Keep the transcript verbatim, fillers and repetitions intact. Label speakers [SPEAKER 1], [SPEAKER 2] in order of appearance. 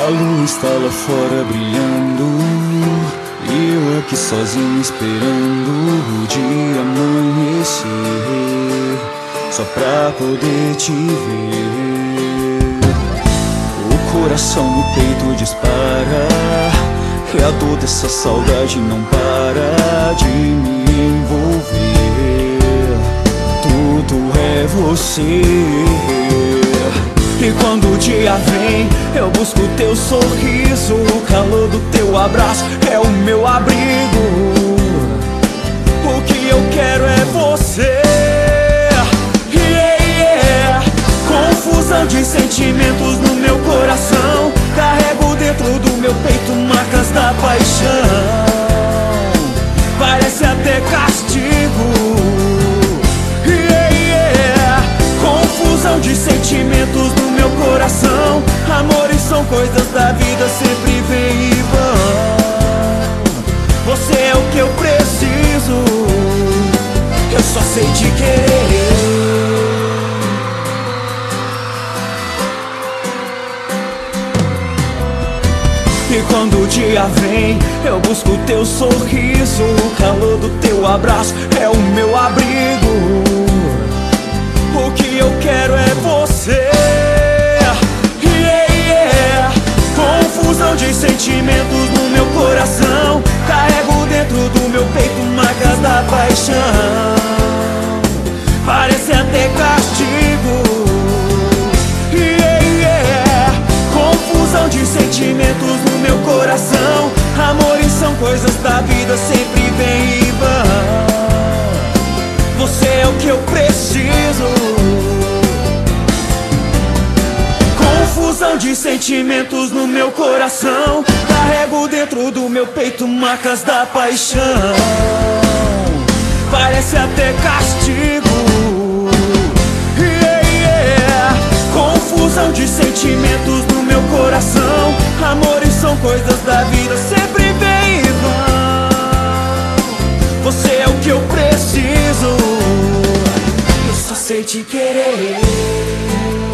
[SPEAKER 1] A lua está lá fora brilhando e eu aqui sozinho esperando o dia amanhecer, só pra poder te ver. O coração no peito dispara e a dor dessa saudade não para de me envolver. Tudo é você. E quando o dia vem, eu busco teu sorriso. O calor do teu abraço é o meu abrigo. O que eu quero é você. Yeah, yeah. Confusão de sentimentos no meu coração. Carrego dentro do meu peito marcas da paixão. Parece até castigo. Confusão de sentimentos no meu coração. Amores são coisas da vida, sempre vem e vão. Você é o que eu preciso, eu só sei te querer. E quando o dia vem, eu busco teu sorriso. O calor do teu abraço é o meu abrigo. O que eu quero é você. Yeah, yeah. Confusão de sentimentos no meu coração. Carrego dentro do meu peito marcas da paixão. Parece até castigo. Yeah, yeah. Confusão de sentimentos no meu coração. Amores são coisas da vida, sempre vem e vão. Você é o que eu preciso. Confusão de sentimentos no meu coração. Carrego dentro do meu peito marcas da paixão. Parece até castigo. Yeah, yeah. Confusão de sentimentos no meu coração. Amores são coisas da vida, sempre vem e vão. Você é o que eu preciso, eu só sei te querer.